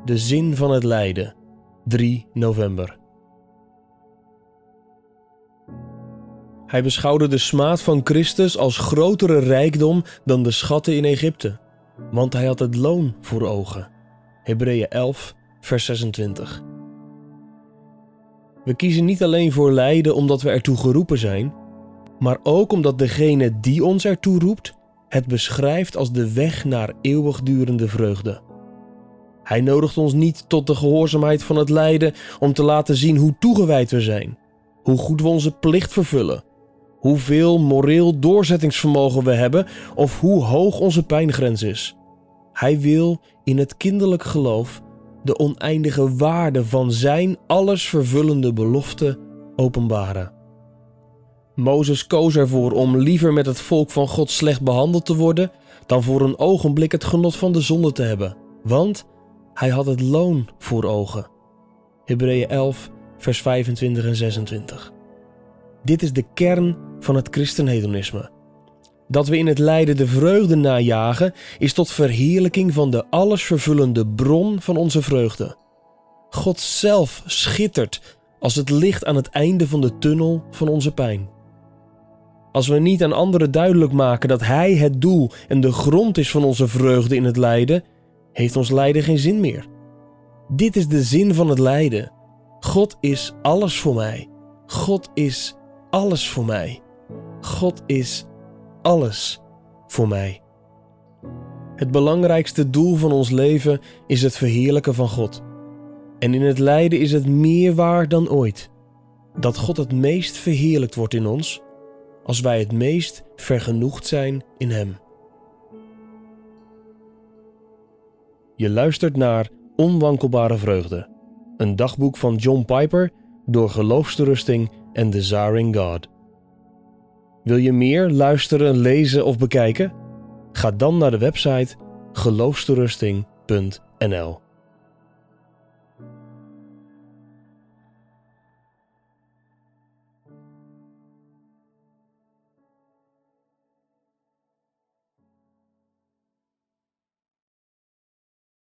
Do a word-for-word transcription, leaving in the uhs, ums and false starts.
De zin van het lijden, drie november. Hij beschouwde de smaad van Christus als grotere rijkdom dan de schatten in Egypte, want hij had het loon voor ogen. Hebreeën elf, vers zesentwintig. We kiezen niet alleen voor lijden omdat we ertoe geroepen zijn, maar ook omdat degene die ons ertoe roept, het beschrijft als de weg naar eeuwigdurende vreugde. Hij nodigt ons niet tot de gehoorzaamheid van het lijden om te laten zien hoe toegewijd we zijn, hoe goed we onze plicht vervullen, hoeveel moreel doorzettingsvermogen we hebben of hoe hoog onze pijngrens is. Hij wil in het kinderlijk geloof de oneindige waarde van zijn allesvervullende belofte openbaren. Mozes koos ervoor om liever met het volk van God slecht behandeld te worden dan voor een ogenblik het genot van de zonde te hebben, want hij had het loon voor ogen. Hebreeën elf, vers vijfentwintig en zesentwintig. Dit is de kern van het christenhedonisme. Dat we in het lijden de vreugde najagen, is tot verheerlijking van de allesvervullende bron van onze vreugde. God zelf schittert als het licht aan het einde van de tunnel van onze pijn. Als we niet aan anderen duidelijk maken dat Hij het doel en de grond is van onze vreugde in het lijden, heeft ons lijden geen zin meer. Dit is de zin van het lijden. God is alles voor mij. God is alles voor mij. God is alles voor mij. Het belangrijkste doel van ons leven is het verheerlijken van God. En in het lijden is het meer waar dan ooit dat God het meest verheerlijkt wordt in ons als wij het meest vergenoegd zijn in Hem. Je luistert naar Onwankelbare Vreugde, een dagboek van John Piper door Geloofsterusting en Desiring God. Wil je meer luisteren, lezen of bekijken? Ga dan naar de website geloofsterusting punt n l.